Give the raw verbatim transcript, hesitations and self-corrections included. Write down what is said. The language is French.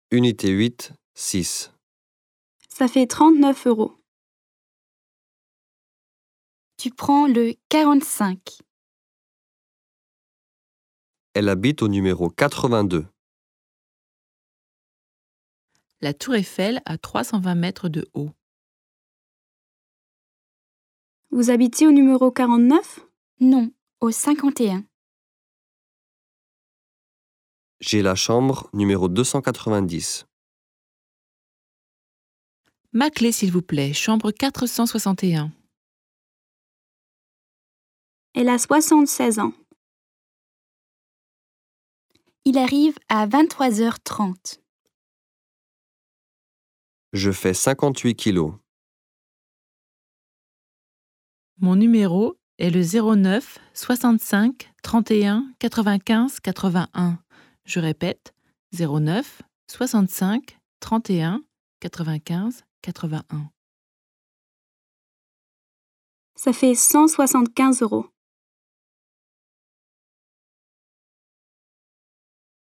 Unité huit, six. Ça fait trente-neuf euros. Tu prends le quarante-cinq. Elle habite au numéro quatre-vingt-deux. La tour Eiffel a trois cent vingt mètres de haut. Vous habitez au numéro quarante-neuf? Non, au cinquante et un. J'ai la chambre numéro deux cent quatre-vingt-dix. Ma clé, s'il vous plaît, chambre quatre cent soixante et un. Elle a soixante-seize ans. Il arrive à vingt-trois heures trente. Je fais cinquante-huit kilos. Mon numéro est le zéro neuf soixante-cinq trente et un quatre-vingt-quinze quatre-vingt-un. Je répète, zéro neuf soixante-cinq trente et un quatre-vingt-quinze quatre-vingt-un. Ça fait cent soixante-quinze euros.